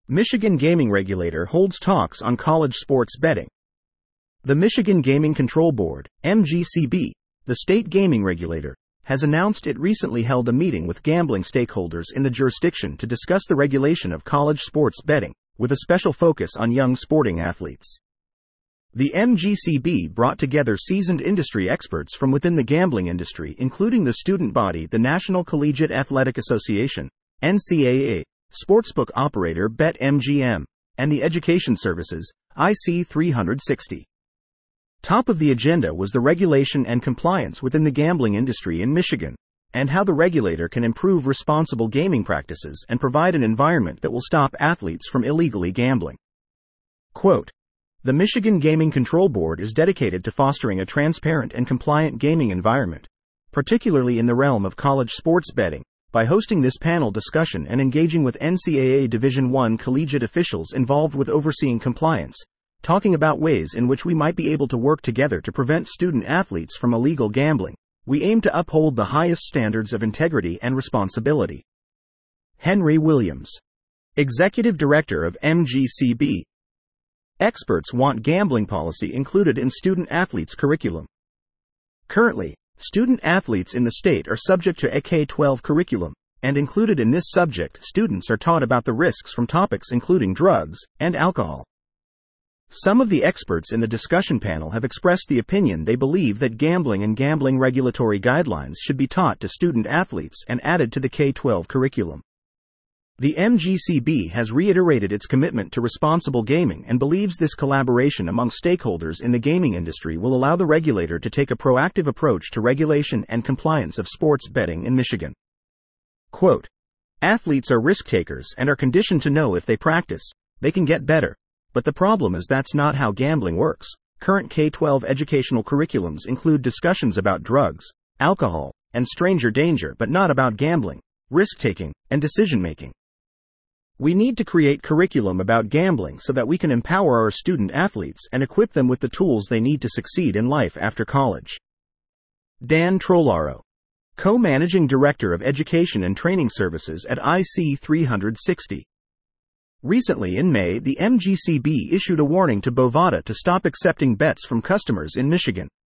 Michigan gaming regulator holds talks on college sports betting. The Michigan Gaming Control Board, MGCB, the state gaming regulator, has announced it recently held a meeting with gambling stakeholders in the jurisdiction to discuss the regulation of college sports betting, with a special focus on young sporting athletes. The MGCB brought together seasoned industry experts from within the gambling industry, including the student body, the National Collegiate Athletic Association, NCAA, sportsbook operator BetMGM, and the Education Services, IC360. Top of the agenda was the regulation and compliance within the gambling industry in Michigan, and how the regulator can improve responsible gaming practices and provide an environment that will stop athletes from illegally gambling. Quote, "The Michigan Gaming Control Board is dedicated to fostering a transparent and compliant gaming environment, particularly in the realm of college sports betting, by hosting this panel discussion and engaging with NCAA Division I collegiate officials involved with overseeing compliance, talking about ways in which we might be able to work together to prevent student athletes from illegal gambling. We aim to uphold the highest standards of integrity and responsibility." Henry Williams, Executive Director of MGCB. Experts want gambling policy included in student athletes' curriculum. Currently, student athletes in the state are subject to a K-12 curriculum, and included in this subject, students are taught about the risks from topics including drugs and alcohol. Some of the experts in the discussion panel have expressed the opinion they believe that gambling and gambling regulatory guidelines should be taught to student athletes and added to the K-12 curriculum. The MGCB has reiterated its commitment to responsible gaming and believes this collaboration among stakeholders in the gaming industry will allow the regulator to take a proactive approach to regulation and compliance of sports betting in Michigan. Quote, "Athletes are risk takers and are conditioned to know if they practice, they can get better. But the problem is that's not how gambling works. Current K-12 educational curriculums include discussions about drugs, alcohol, and stranger danger, but not about gambling, risk-taking, and decision-making. We need to create curriculum about gambling so that we can empower our student athletes and equip them with the tools they need to succeed in life after college." Dan Trollaro, Co-Managing Director of Education and Training Services at IC360. Recently in May, the MGCB issued a warning to Bovada to stop accepting bets from customers in Michigan.